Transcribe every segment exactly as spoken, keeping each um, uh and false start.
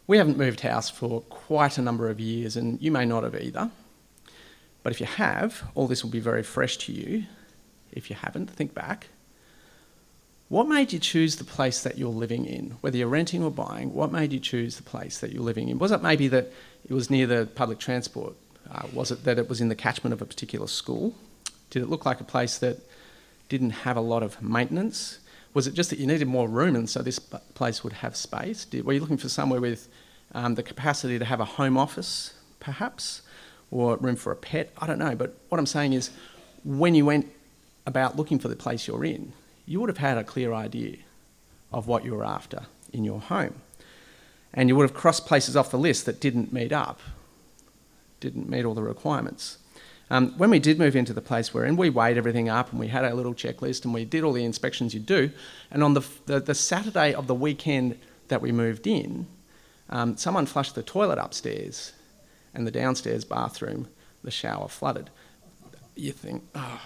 We haven't moved house for quite a number of years, and you may not have either. But if you have, all this will be very fresh to you. If you haven't, think back. What made you choose the place that you're living in? Whether you're renting or buying, what made you choose the place that you're living in? Was it maybe that it was near the public transport? Uh, was it that it was in the catchment of a particular school? Did it look like a place that didn't have a lot of maintenance? Was it just that you needed more room and so this place would have space? Did, were you looking for somewhere with um, the capacity to have a home office, perhaps? Or room for a pet? I don't know. But what I'm saying is, when you went about looking for the place you're in, you would have had a clear idea of what you were after in your home. And you would have crossed places off the list that didn't meet up, didn't meet all the requirements. Um, when we did move into the place we're in, we weighed everything up and we had our little checklist and we did all the inspections you do. And on the, the, the Saturday of the weekend that we moved in, um, someone flushed the toilet upstairs and the downstairs bathroom, the shower flooded. You think, oh.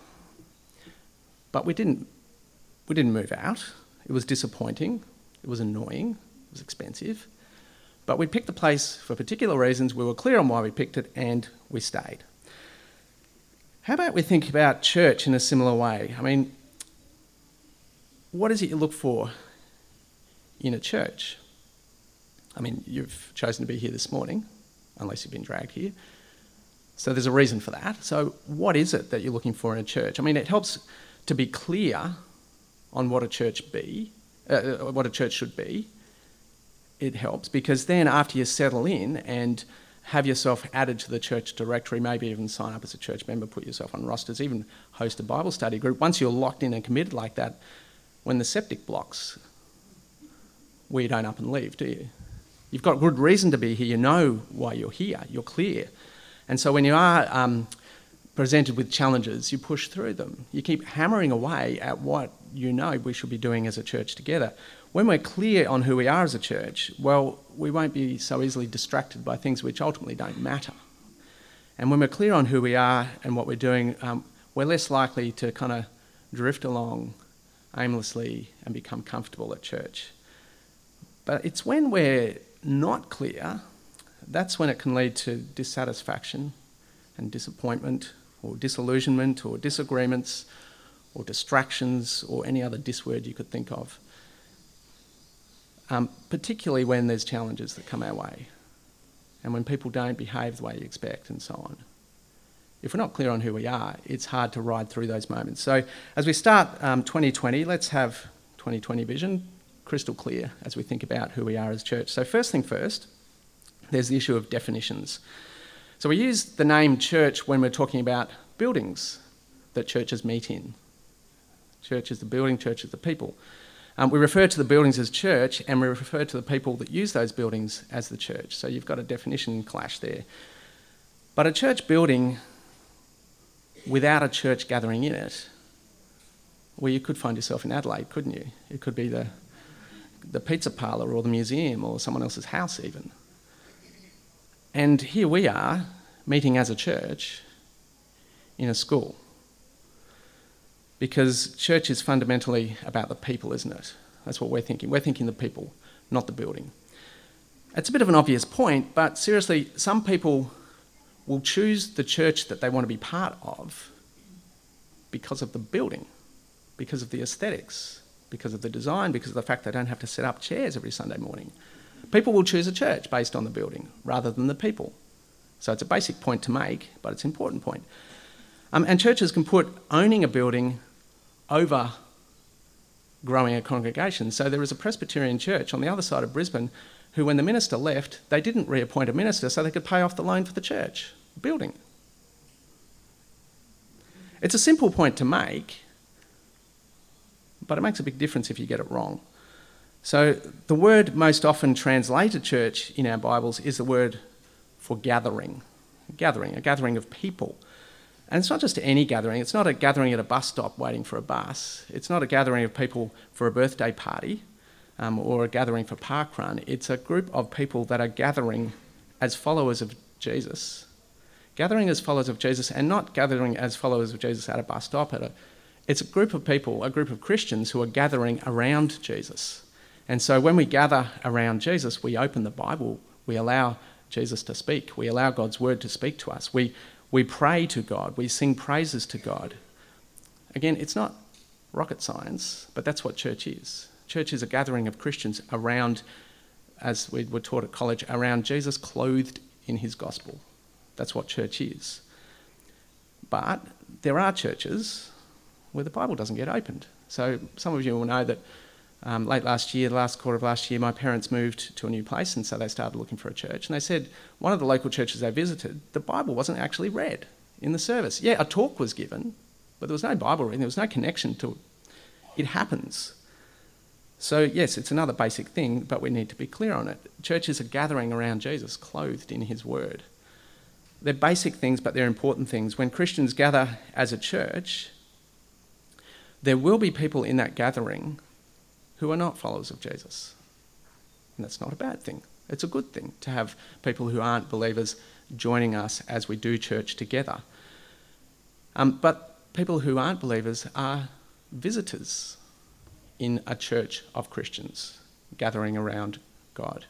But we didn't. We didn't move out. It was disappointing. It was annoying. It was expensive. But we picked the place for particular reasons. We were clear on why we picked it and we stayed. How about we think about church in a similar way? I mean, what is it you look for in a church? I mean, you've chosen to be here this morning, unless you've been dragged here. So there's a reason for that. So what is it that you're looking for in a church? I mean, it helps to be clear on what a church be, uh, what a church should be. It helps because then after you settle in and have yourself added to the church directory, maybe even sign up as a church member, put yourself on rosters, even host a Bible study group. Once you're locked in and committed like that, when the septic blocks, well, you don't up and leave, do you? You've got good reason to be here. You know why you're here. You're clear. And so when you are um, presented with challenges, you push through them. You keep hammering away at what you know we should be doing as a church together. When we're clear on who we are as a church, well, we won't be so easily distracted by things which ultimately don't matter. And when we're clear on who we are and what we're doing, um, we're less likely to kind of drift along aimlessly and become comfortable at church. But it's when we're not clear, that's when it can lead to dissatisfaction and disappointment or disillusionment or disagreements or distractions or any other dis word you could think of. Um, particularly when there's challenges that come our way and when people don't behave the way you expect and so on. If we're not clear on who we are, it's hard to ride through those moments. So as we start um, twenty twenty, let's have twenty twenty vision crystal clear as we think about who we are as church. So first thing first, there's the issue of definitions. So we use the name church when we're talking about buildings that churches meet in. Church is the building, church is the people. Um, we refer to the buildings as church and we refer to the people that use those buildings as the church. So you've got a definition clash there. But a church building without a church gathering in it, well, you could find yourself in Adelaide, couldn't you? It could be the, the pizza parlour or the museum or someone else's house even. And here we are meeting as a church in a school. Because church is fundamentally about the people, isn't it? That's what we're thinking. We're thinking the people, not the building. It's a bit of an obvious point, but seriously, some people will choose the church that they want to be part of because of the building, because of the aesthetics, because of the design, because of the fact they don't have to set up chairs every Sunday morning. People will choose a church based on the building rather than the people. So it's a basic point to make, but it's an important point. Um, and churches can put owning a building over growing a congregation. So there is a Presbyterian church on the other side of Brisbane who, when the minister left, they didn't reappoint a minister so they could pay off the loan for the church building. It's a simple point to make, but it makes a big difference if you get it wrong. So the word most often translated church in our Bibles is the word for gathering. Gathering, a gathering of people. And it's not just any gathering. It's not a gathering at a bus stop waiting for a bus. It's not a gathering of people for a birthday party um, or a gathering for parkrun. It's a group of people that are gathering as followers of Jesus. Gathering as followers of Jesus and not gathering as followers of Jesus at a bus stop. At a, it's a group of people, a group of Christians who are gathering around Jesus And so when we gather around Jesus, we open the Bible, we allow Jesus to speak, we allow God's word to speak to us, we, we pray to God, we sing praises to God. Again, it's not rocket science, but that's what church is. Church is a gathering of Christians around, as we were taught at college, around Jesus clothed in his gospel. That's what church is. But there are churches where the Bible doesn't get opened. So some of you will know that um, late last year, the last quarter of last year, my parents moved to a new place, and so they started looking for a church. And they said one of the local churches they visited, the Bible wasn't actually read in the service. Yeah, a talk was given, but there was no Bible reading. There was no connection to it. It happens. So yes, it's another basic thing, but we need to be clear on it. Churches are gathering around Jesus, clothed in his word. They're basic things, but they're important things. When Christians gather as a church, there will be people in that gathering who are not followers of Jesus. And that's not a bad thing. It's a good thing to have people who aren't believers joining us as we do church together. Um, but people who aren't believers are visitors in a church of Christians gathering around God.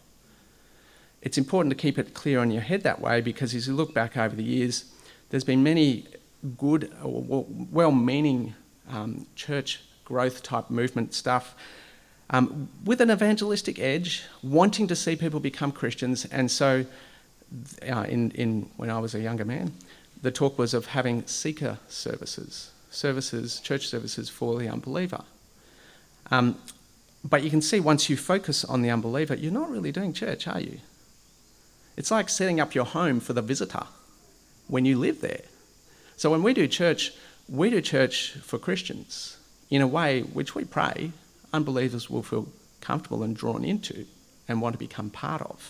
It's important to keep it clear on your head that way, because as you look back over the years, there's been many good, well-meaning um, church growth type movement stuff um, with an evangelistic edge, wanting to see people become Christians. And so uh, in, in when I was a younger man, the talk was of having seeker services, services, church services for the unbeliever. Um, but you can see once you focus on the unbeliever, you're not really doing church, are you? It's like setting up your home for the visitor when you live there. So when we do church, we do church for Christians in a way which we pray unbelievers will feel comfortable and drawn into and want to become part of.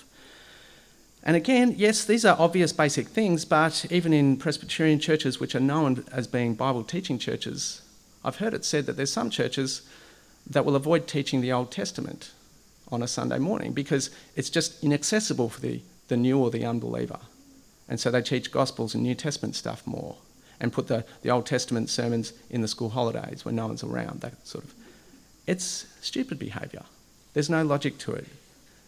And again, yes, these are obvious basic things, but even in Presbyterian churches, which are known as being Bible teaching churches, I've heard it said that there's some churches that will avoid teaching the Old Testament on a Sunday morning because it's just inaccessible for the, the new or the unbeliever. And so they teach Gospels and New Testament stuff more and put the, the Old Testament sermons in the school holidays when no one's around, that sort of. It's stupid behaviour. There's no logic to it.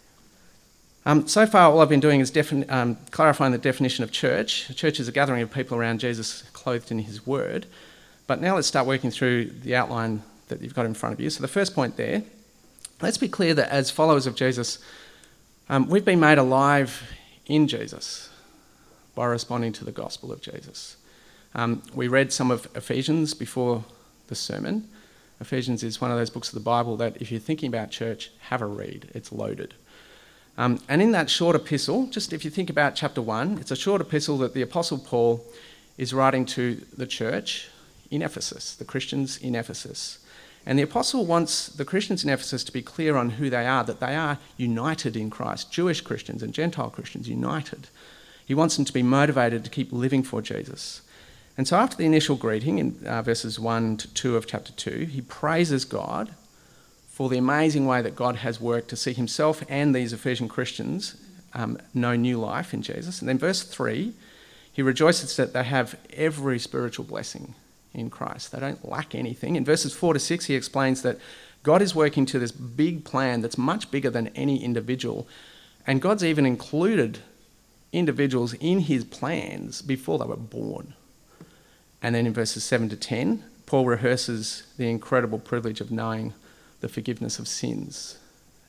Um, so far, all I've been doing is defin- um, clarifying the definition of church. Church is a gathering of people around Jesus clothed in his word. But now let's start working through the outline that you've got in front of you. So the first point there, let's be clear that as followers of Jesus, um, we've been made alive in Jesus by responding to the gospel of Jesus. Um, we read some of Ephesians before the sermon. Ephesians is one of those books of the Bible that if you're thinking about church, have a read. It's loaded. Um, and in that short epistle, just if you think about chapter one, it's a short epistle that the Apostle Paul is writing to the church in Ephesus, the Christians in Ephesus. And the Apostle wants the Christians in Ephesus to be clear on who they are, that they are united in Christ, Jewish Christians and Gentile Christians united. He wants them to be motivated to keep living for Jesus. And so after the initial greeting in uh, verses one to two of chapter two, he praises God for the amazing way that God has worked to see himself and these Ephesian Christians um, know new life in Jesus. And then verse three, he rejoices that they have every spiritual blessing in Christ. They don't lack anything. In verses four to six, he explains that God is working to this big plan that's much bigger than any individual. And God's even included individuals in his plans before they were born. And then in verses seven to ten, Paul rehearses the incredible privilege of knowing the forgiveness of sins.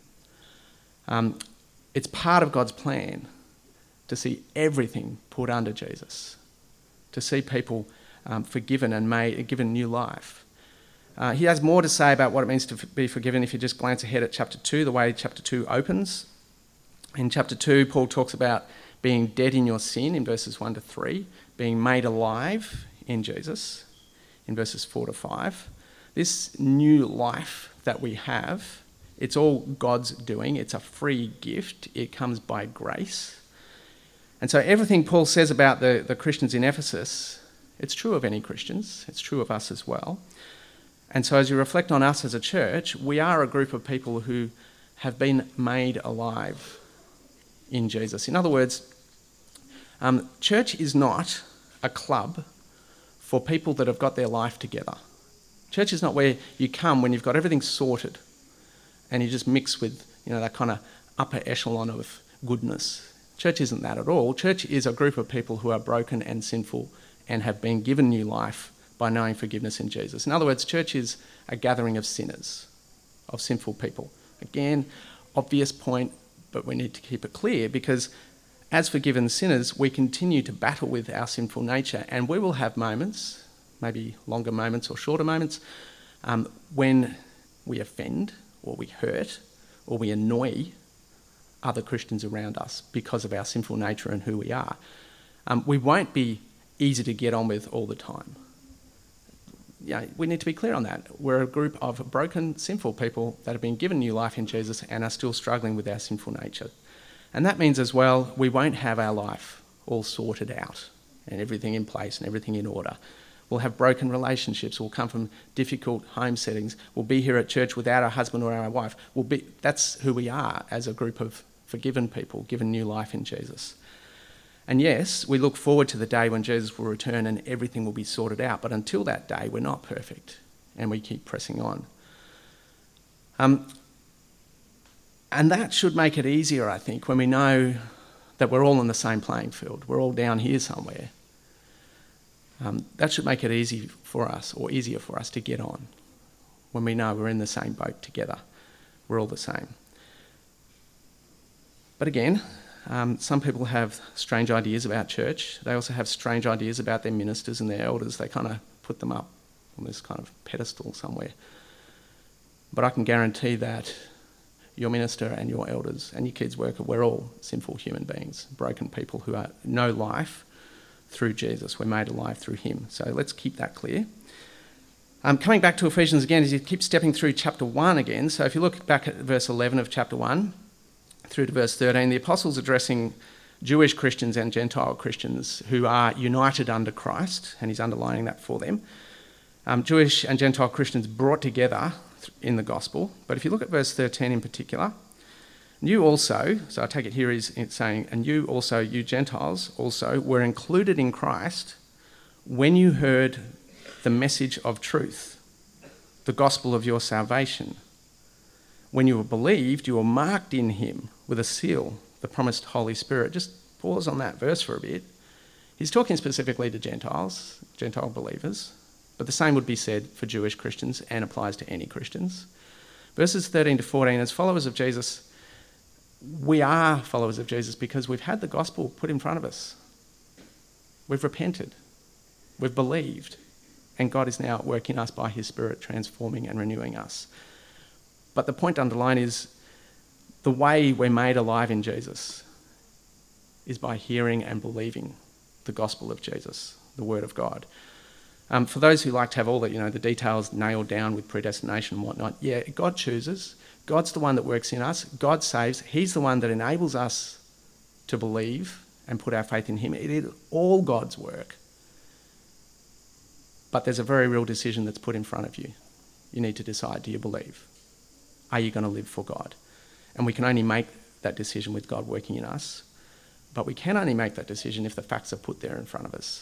Um, it's part of God's plan to see everything put under Jesus, to see people um, forgiven and made, given new life. Uh, he has more to say about what it means to f- be forgiven if you just glance ahead at chapter two, the way chapter two opens. In chapter two, Paul talks about being dead in your sin in verses one to three, being made alive in Jesus in verses four to five. This new life that we have, it's all God's doing. It's a free gift. It comes by grace. And so everything Paul says about the, the Christians in Ephesus, it's true of any Christians. It's true of us as well. And so as you reflect on us as a church, we are a group of people who have been made alive in Jesus. In other words, um, church is not a club for people that have got their life together. Church is not where you come when you've got everything sorted and you just mix with, you know, that kind of upper echelon of goodness. Church isn't that at all. Church is a group of people who are broken and sinful and have been given new life by knowing forgiveness in Jesus. In other words, church is a gathering of sinners, of sinful people. Again, obvious point, but we need to keep it clear, because as forgiven sinners, we continue to battle with our sinful nature, and we will have moments, maybe longer moments or shorter moments, um, when we offend or we hurt or we annoy other Christians around us because of our sinful nature and who we are. Um, we won't be easy to get on with all the time. Yeah, we need to be clear on that. We're a group of broken, sinful people that have been given new life in Jesus and are still struggling with our sinful nature. And that means as well, we won't have our life all sorted out and everything in place and everything in order. We'll have broken relationships. We'll come from difficult home settings. We'll be here at church without our husband or our wife. We'll be, that's who we are as a group of forgiven people, given new life in Jesus. And yes, we look forward to the day when Jesus will return and everything will be sorted out. But until that day, we're not perfect and we keep pressing on. Um, and that should make it easier, I think, when we know that we're all in the same playing field. We're all down here somewhere. Um, that should make it easy for us, or easier for us to get on, when we know we're in the same boat together. We're all the same. But again, Um, some people have strange ideas about church. They also have strange ideas about their ministers and their elders. They kind of put them up on this kind of pedestal somewhere. But I can guarantee that your minister and your elders and your kids' worker, we're all sinful human beings, broken people who are, know life through Jesus. We're made alive through him. So let's keep that clear. Um, coming back to Ephesians again, as you keep stepping through chapter one again. So if you look back at verse eleven of chapter one, through to verse thirteen, the apostle's addressing Jewish Christians and Gentile Christians who are united under Christ, and he's underlining that for them. Um, Jewish and Gentile Christians brought together in the gospel. But if you look at verse thirteen in particular, you also, so I take it here is saying, and you also, you Gentiles also, were included in Christ when you heard the message of truth, the gospel of your salvation. When you were believed, you were marked in him with a seal, the promised Holy Spirit. Just pause on that verse for a bit. He's talking specifically to Gentiles, Gentile believers, but the same would be said for Jewish Christians and applies to any Christians. Verses thirteen to fourteen, as followers of Jesus, we are followers of Jesus because we've had the gospel put in front of us. We've repented, we've believed, and God is now at work in us by his Spirit, transforming and renewing us. But the point to underline is the way we're made alive in Jesus is by hearing and believing the gospel of Jesus, the word of God. Um, for those who like to have all the, you know, the details nailed down with predestination and whatnot, yeah, God chooses. God's the one that works in us. God saves. He's the one that enables us to believe and put our faith in him. It is all God's work. But there's a very real decision that's put in front of you. You need to decide, do you believe? Are you going to live for God? And we can only make that decision with God working in us, but we can only make that decision if the facts are put there in front of us.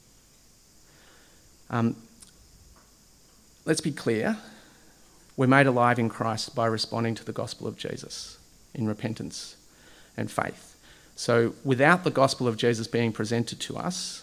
Um, let's be clear. We're made alive in Christ by responding to the gospel of Jesus in repentance and faith. So without the gospel of Jesus being presented to us,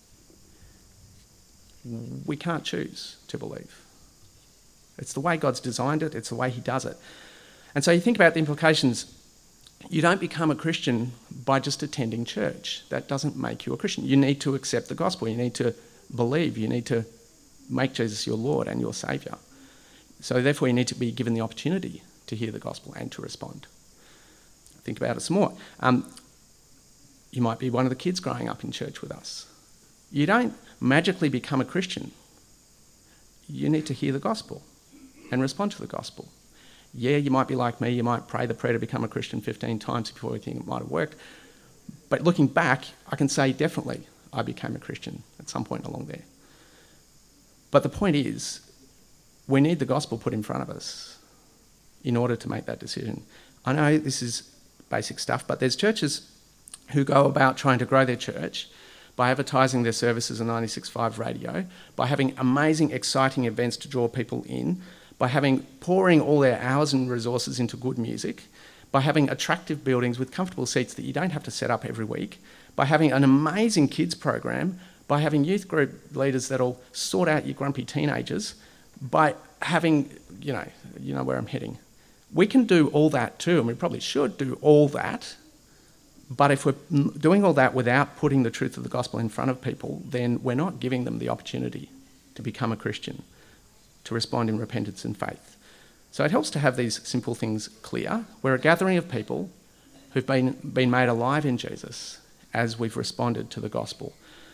we can't choose to believe. It's the way God's designed it. It's the way he does it. And so you think about the implications. You don't become a Christian by just attending church. That doesn't make you a Christian. You need to accept the gospel. You need to believe. You need to make Jesus your Lord and your Saviour. So therefore you need to be given the opportunity to hear the gospel and to respond. Think about it some more. Um, you might be one of the kids growing up in church with us. You don't magically become a Christian. You need to hear the gospel and respond to the gospel. Yeah, you might be like me, you might pray the prayer to become a Christian fifteen times before you think it might have worked. But looking back, I can say definitely I became a Christian at some point along there. But the point is, we need the gospel put in front of us in order to make that decision. I know this is basic stuff, but there's churches who go about trying to grow their church by advertising their services on ninety-six point five radio, by having amazing, exciting events to draw people in, by having pouring all their hours and resources into good music, by having attractive buildings with comfortable seats that you don't have to set up every week, by having an amazing kids program, by having youth group leaders that'll sort out your grumpy teenagers, by having, you know, you know where I'm heading. We can do all that too, and we probably should do all that, but if we're doing all that without putting the truth of the gospel in front of people, then we're not giving them the opportunity to become a Christian, to respond in repentance and faith. So it helps to have these simple things clear. We're a gathering of people who've been, been made alive in Jesus as we've responded to the gospel.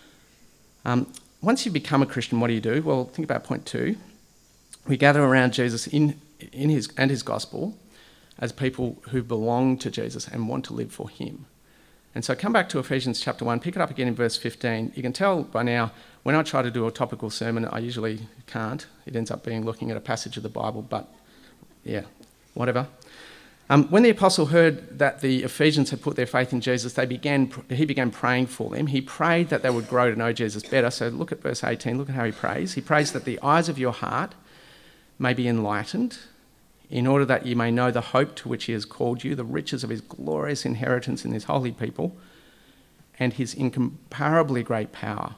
Um, once you become a Christian, what do you do? Well, think about point two. We gather around Jesus in, in his and his gospel as people who belong to Jesus and want to live for him. And so come back to Ephesians chapter one, pick it up again in verse fifteen. You can tell by now, when I try to do a topical sermon, I usually can't. It ends up being looking at a passage of the Bible, but yeah, whatever. Um, when the apostle heard that the Ephesians had put their faith in Jesus, they began. he began praying for them. He prayed that they would grow to know Jesus better. So look at verse eighteen, look at how he prays. He prays that the eyes of your heart may be enlightened, in order that you may know the hope to which he has called you, the riches of his glorious inheritance in his holy people, and his incomparably great power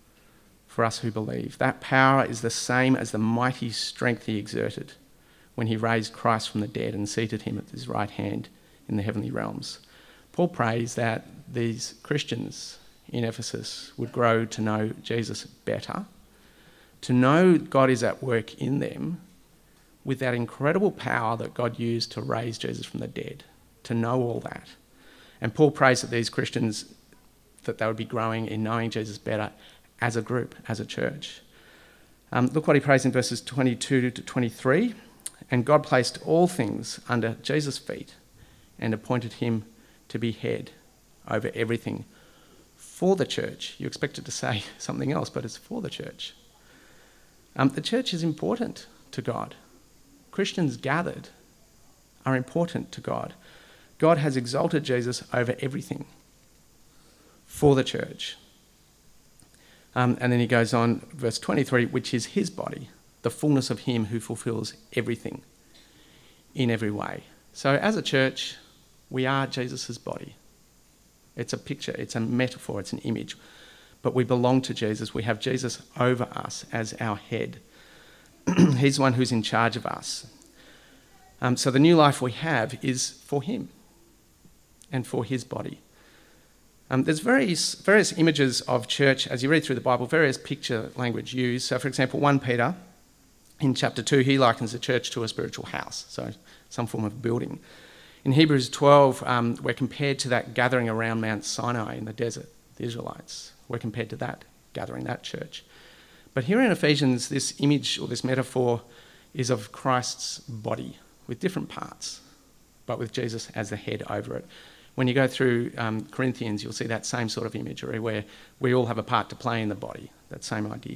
for us who believe. That power is the same as the mighty strength he exerted when he raised Christ from the dead and seated him at his right hand in the heavenly realms. Paul prays that these Christians in Ephesus would grow to know Jesus better, to know God is at work in them with that incredible power that God used to raise Jesus from the dead, to know all that. And Paul prays that these Christians, that they would be growing in knowing Jesus better as a group, as a church. Um, look what he prays in verses twenty-two to twenty-three. And God placed all things under Jesus' feet and appointed him to be head over everything for the church. You expect it to say something else, but it's for the church. Um, the church is important to God. Christians gathered are important to God. God has exalted Jesus over everything for the church. Um, and then he goes on, verse twenty-three, which is his body, the fullness of him who fulfills everything in every way. So as a church, we are Jesus' body. It's a picture, it's a metaphor, it's an image. But we belong to Jesus. We have Jesus over us as our head. He's the one who's in charge of us. Um, so the new life we have is for him and for his body. Um, there's various, various images of church, as you read through the Bible, various picture language used. So for example, First Peter, in chapter two, he likens the church to a spiritual house, so some form of building. In Hebrews twelve, um, we're compared to that gathering around Mount Sinai in the desert, the Israelites. We're compared to that gathering, that church. But here in Ephesians, this image or this metaphor is of Christ's body with different parts, but with Jesus as the head over it. When you go through um, Corinthians, you'll see that same sort of imagery where we all have a part to play in the body, that same idea.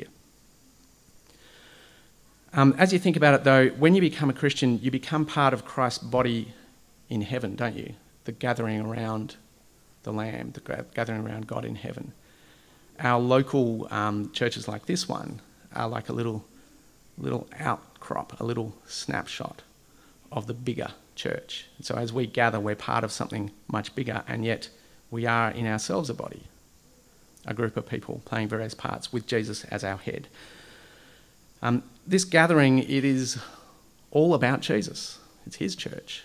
Um, as you think about it though, when you become a Christian, you become part of Christ's body in heaven, don't you? The gathering around the Lamb, the gathering around God in heaven. Our local um, churches like this one are like a little, little outcrop, a little snapshot of the bigger church. And so as we gather, we're part of something much bigger, and yet we are in ourselves a body, a group of people playing various parts with Jesus as our head. Um, this gathering, it is all about Jesus. It's his church.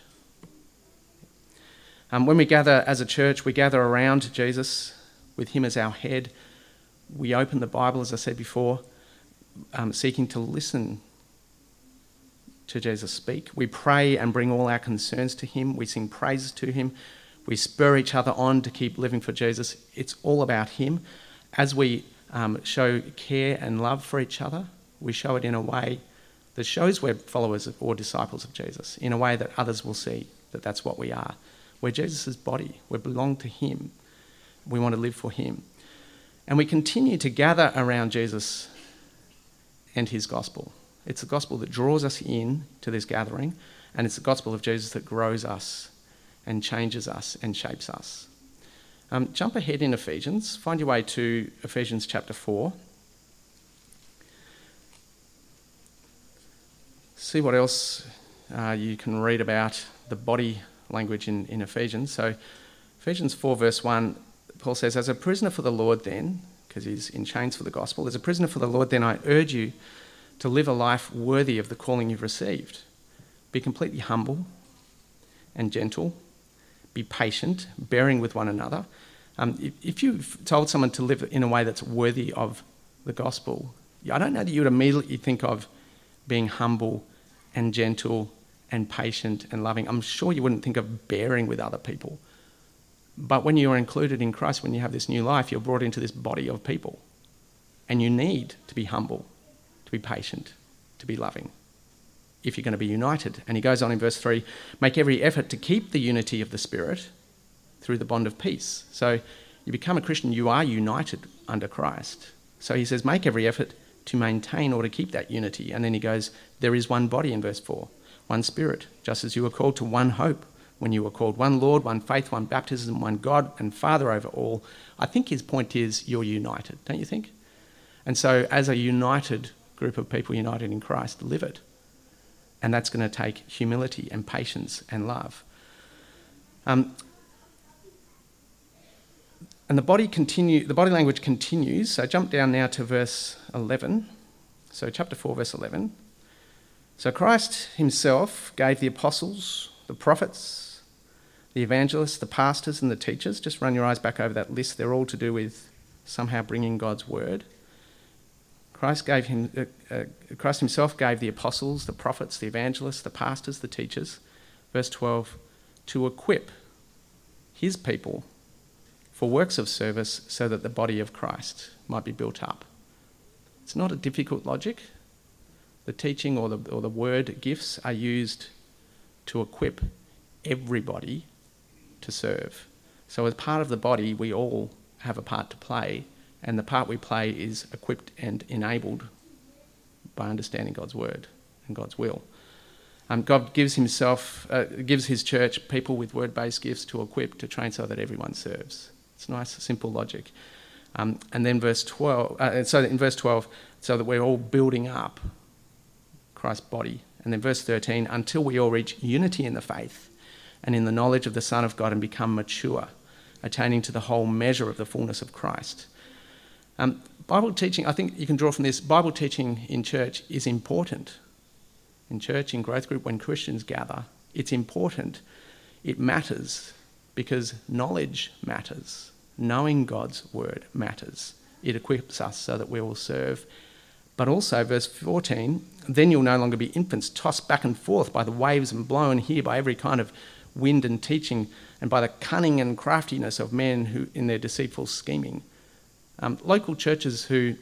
Um, when we gather as a church, we gather around Jesus with him as our head. We open the Bible, as I said before, um, seeking to listen to Jesus speak. We pray and bring all our concerns to him. We sing praises to him. We spur each other on to keep living for Jesus. It's all about him. As we um, show care and love for each other, we show it in a way that shows we're followers of, or disciples of Jesus, in a way that others will see that that's what we are. We're Jesus' body. We belong to him. We want to live for him. And we continue to gather around Jesus and his gospel. It's the gospel that draws us in to this gathering, and it's the gospel of Jesus that grows us and changes us and shapes us. Um, jump ahead in Ephesians. Find your way to Ephesians chapter four. see what else uh, you can read about the body language in, in Ephesians. So Ephesians four verse one, Paul says, as a prisoner for the Lord then, because he's in chains for the gospel, as a prisoner for the Lord then I urge you to live a life worthy of the calling you've received. Be completely humble and gentle. Be patient, bearing with one another. Um, if, if you've told someone to live in a way that's worthy of the gospel, I don't know that you would immediately think of being humble and gentle and patient and loving. I'm sure you wouldn't think of bearing with other people. But when you're included in Christ, when you have this new life, you're brought into this body of people. And you need to be humble, to be patient, to be loving, if you're going to be united. And he goes on in verse three, make every effort to keep the unity of the Spirit through the bond of peace. So you become a Christian, you are united under Christ. So he says, make every effort to maintain or to keep that unity. And then he goes, there is one body in verse four, one Spirit, just as you were called to one hope when you were called, one Lord, one faith, one baptism, one God and Father over all. I think his point is you're united, don't you think? And so as a united group of people united in Christ, live it. And that's going to take humility and patience and love. Um, and the body continue. The body language continues. So jump down now to verse eleven. So chapter four, verse eleven. So Christ himself gave the apostles, the prophets, the evangelists, the pastors and the teachers. Just run your eyes back over that list. They're all to do with somehow bringing God's word. Christ gave him. Uh, uh, Christ himself gave the apostles, the prophets, the evangelists, the pastors, the teachers. Verse twelve, to equip his people for works of service so that the body of Christ might be built up. It's not a difficult logic. The teaching or the or the word gifts are used to equip everybody to serve. So as part of the body, we all have a part to play. And the part we play is equipped and enabled by understanding God's word and God's will. Um, God gives himself, uh, gives his church people with word-based gifts to equip, to train so that everyone serves. It's nice, simple logic. Um, and then verse twelve, uh, so in verse twelve, so that we're all building up Christ's body. And then verse thirteen, until we all reach unity in the faith and in the knowledge of the Son of God and become mature, attaining to the whole measure of the fullness of Christ. Um, Bible teaching, I think you can draw from this, Bible teaching in church is important. In church, in growth group, when Christians gather, it's important. It matters because knowledge matters. Knowing God's word matters. It equips us so that we will serve. But also, verse fourteen, then you'll no longer be infants tossed back and forth by the waves and blown here by every kind of wind and teaching and by the cunning and craftiness of men who in their deceitful scheming. Um, local churches who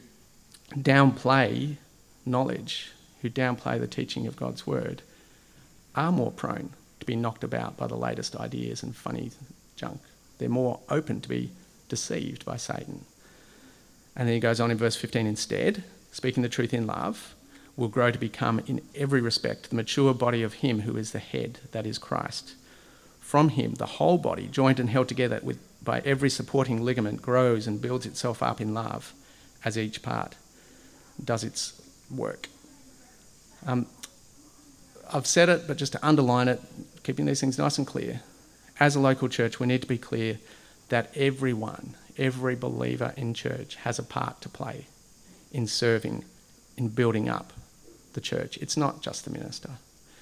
downplay knowledge, who downplay the teaching of God's word, are more prone to be knocked about by the latest ideas and funny junk. They're more open to be deceived by Satan. And then he goes on in verse fifteen, instead, speaking the truth in love, will grow to become in every respect the mature body of him who is the head, that is Christ. From him, the whole body, joined and held together with by every supporting ligament, grows and builds itself up in love as each part does its work. Um, I've said it, but just to underline it, keeping these things nice and clear, as a local church, we need to be clear that everyone, every believer in church has a part to play in serving, in building up the church. It's not just the minister.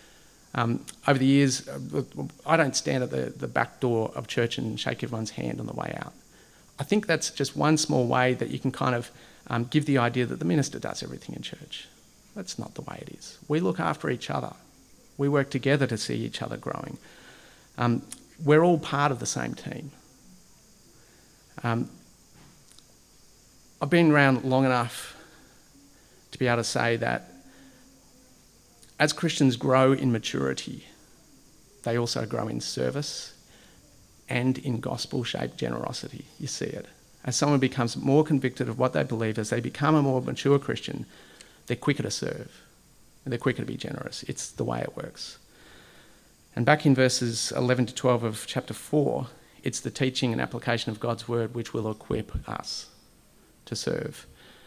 Um, over the years, I don't stand at the, the back door of church and shake everyone's hand on the way out. I think that's just one small way that you can kind of um, give the idea that the minister does everything in church. That's not the way it is. We look after each other. We work together to see each other growing. Um, we're all part of the same team. Um, I've been around long enough to be able to say that as Christians grow in maturity, they also grow in service and in gospel-shaped generosity. You see it. As someone becomes more convicted of what they believe, as they become a more mature Christian, they're quicker to serve and they're quicker to be generous. It's the way it works. And back in verses eleven to twelve of chapter four, it's the teaching and application of God's word which will equip us to serve.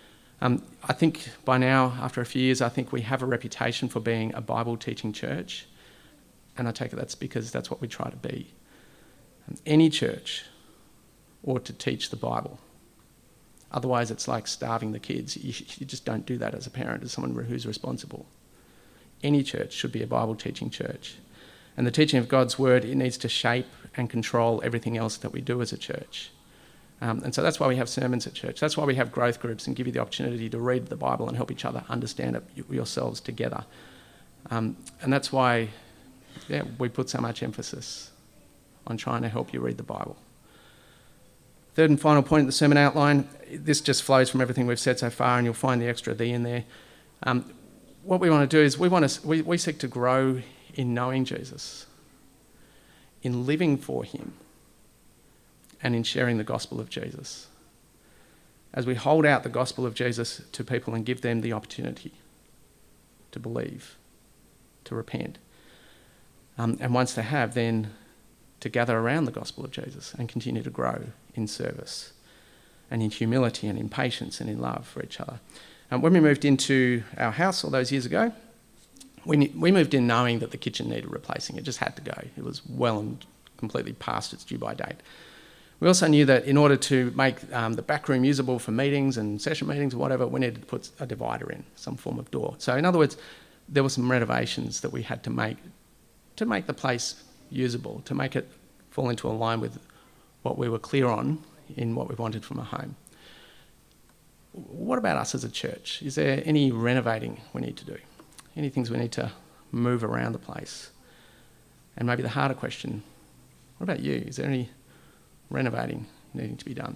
Um, I think by now, after a few years, I think we have a reputation for being a Bible-teaching church, and I take it that's because that's what we try to be. Um, any church ought to teach the Bible. Otherwise, it's like starving the kids. You, you just don't do that as a parent, as someone who's responsible. Any church should be a Bible-teaching church. And the teaching of God's word, it needs to shape and control everything else that we do as a church. Um, and so that's why we have sermons at church. That's why we have growth groups and give you the opportunity to read the Bible and help each other understand it yourselves together. Um, and that's why yeah, we put so much emphasis on trying to help you read the Bible. Third and final point of the sermon outline, this just flows from everything we've said so far, and you'll find the extra "the" in there. Um, what we want to do is we want to we, we seek to grow in knowing Jesus, in living for him, and in sharing the gospel of Jesus. As we hold out the gospel of Jesus to people and give them the opportunity to believe, to repent. Um, and once they have, then to gather around the gospel of Jesus and continue to grow in service and in humility and in patience and in love for each other. Um, when we moved into our house all those years ago, we, we moved in knowing that the kitchen needed replacing. It just had to go. It was well and completely past its due-by date. We also knew that in order to make um, the back room usable for meetings and session meetings or whatever, we needed to put a divider in, some form of door. So in other words, there were some renovations that we had to make to make the place usable, to make it fall into a line with what we were clear on in what we wanted from a home. What about us as a church? Is there any renovating we need to do? Any things we need to move around the place? And maybe the harder question, what about you? Is there any renovating needing to be done?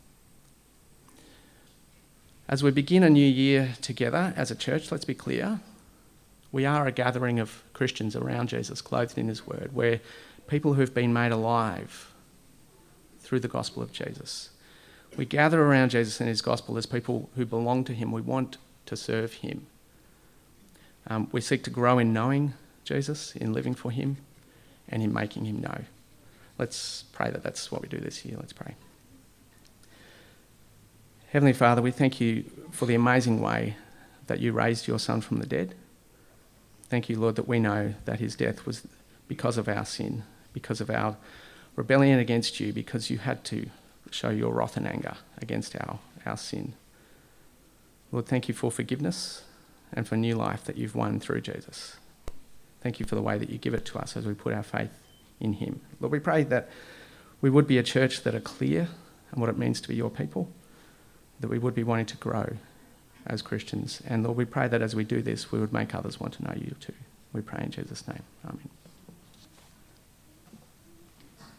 As we begin a new year together as a church, let's be clear, we are a gathering of Christians around Jesus, clothed in his word. We're people who've been made alive through the gospel of Jesus. We gather around Jesus and his gospel as people who belong to him. We want to serve him. Um, we seek to grow in knowing Jesus, in living for him, and in making him know. Let's pray that that's what we do this year. Let's pray. Heavenly Father, we thank you for the amazing way that you raised your Son from the dead. Thank you, Lord, that we know that his death was because of our sin, because of our rebellion against you, because you had to show your wrath and anger against our, our sin. Lord, thank you for forgiveness and for new life that you've won through Jesus. Thank you for the way that you give it to us as we put our faith in him. Lord, we pray that we would be a church that are clear on what it means to be your people, that we would be wanting to grow as Christians. And Lord, we pray that as we do this, we would make others want to know you too. We pray in Jesus' name. Amen.